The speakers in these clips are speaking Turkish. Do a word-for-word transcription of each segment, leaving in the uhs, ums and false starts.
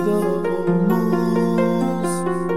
aramızda olmaz.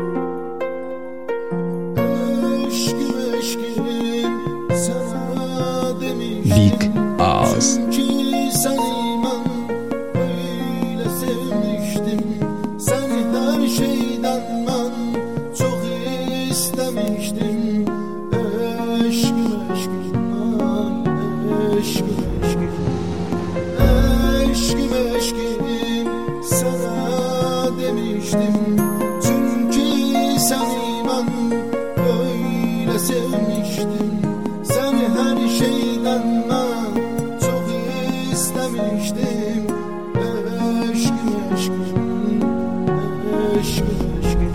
Eşkim eşkim sana demiştim. Lig Ağız. Çünkü seni ben öyle sevmiştim. Seni her şeyden ben çok istemiştim. Eşkim eşkim ay eşkim eşkim. Eşkim eşkim sana demiştim. Çünkü seni ben öyle sevmiştim. Seni her şeyden ben çok istemiştim. Eşkim eşkim, eşkim eşkim.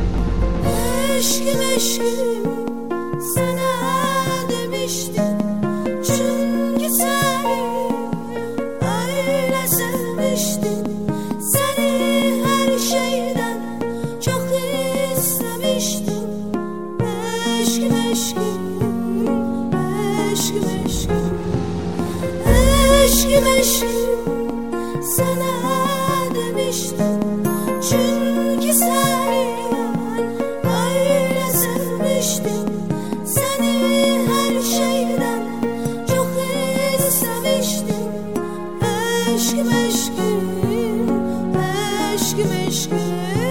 Eşkim eşkim sana demiştim. Çünkü seni öyle sevmiştim. Seni her şeyden çok istemiştim. Eşkim eşkim, eşkim eşkim. Eşkim eşkim sana demiştim. Çünkü seni öyle sevmiştim. Seni her şeyden çok istemiştim. Eşkim eşkim, eşkim eşkim.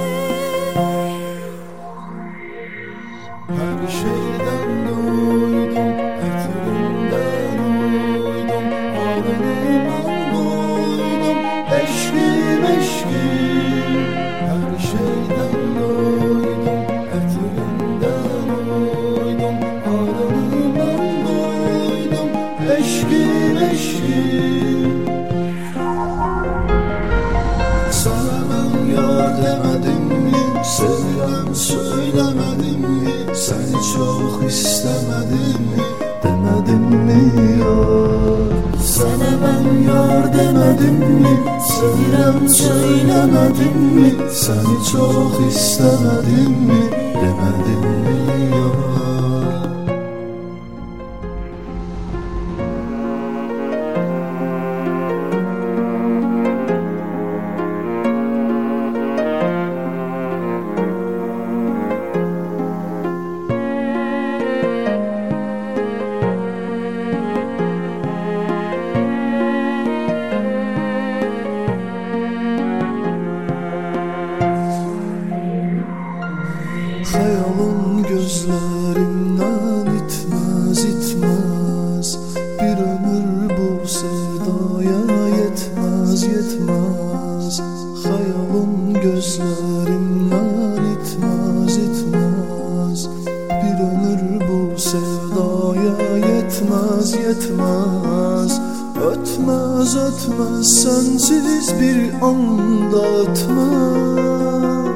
Her şeyden duydum, etrafından uydum, ağrından uydum. Eşkim eşkim. Her şeyden duydum, etrafından uydum, ağrından uydum. Eşkim eşkim. Sana ben yar demedim mi? Sevilen söylemedim mi? Seni çok istemedim mi? Demedim mi yar? Sana ben yar demedim mi? Sevilen söylemedim mi? Seni çok istemedim mi? Demedim mi yar? Hayalın gözlerimden itmez itmez. Bir ömür bu sevdaya yetmez yetmez. Hayalın gözlerimden itmez itmez. Bir ömür bu sevdaya yetmez yetmez. Ötmez ötmez sensiz bir anda ötmez.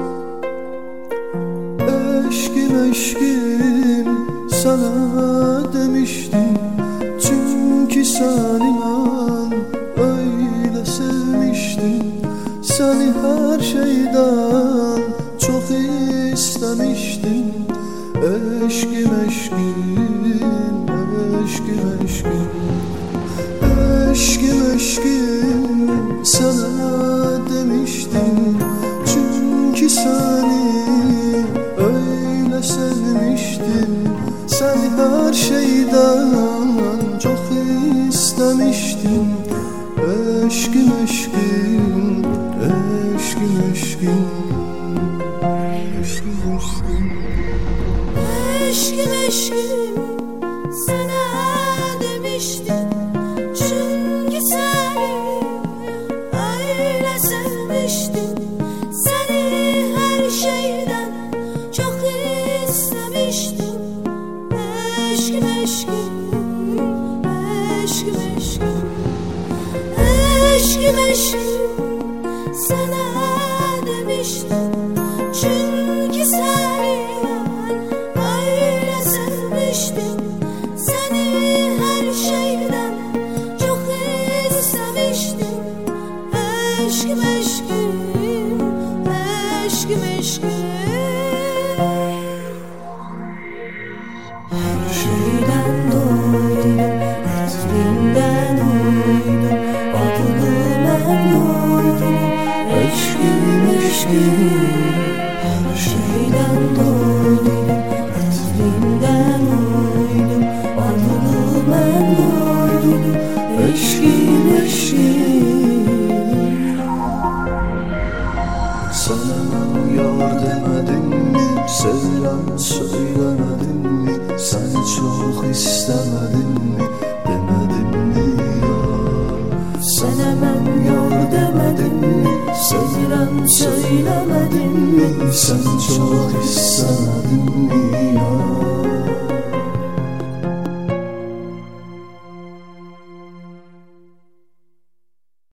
Eşkim eşkim sana demiştim. Çünkü seni ben öyle sevmiştim. Seni her şeyden çok istemiştim. Eşkim eşkim, eşkim eşkim. Eşkim eşkim sana demiştim. Çünkü seni öyle sevmiştim. Seni her şeyden çok istemiştim. Eşkim eşkim, eşkim eşkim. Eşkim eşkim. Eşkim eşkim sana demiştim. Çünkü seni öyle sevmiştim. Seni her şeyden çok istemiştim. Eşkim eşkim, eşkim eşkim. Eşkim eşkim sana demiştim. Çünkü seni öyle sevmiştim. Seni her şeyden çok istemiştim. Eşkim eşkim, eşkim eşkim. Her şeyden doydum, hasretinden uydum, adını ben uydum. Eşkim Eşkim eşkim her şeyden doydum, etrinden uydum, adını ben koydum. Eşkim eşkim. Sana yar demedim mi, sevirem söylemedim mi, sen çok istemedin mi, demedim mi ya? Sana ben yar demedim mi, sevirem söylemedim mi, sen çok istemedin mi ya?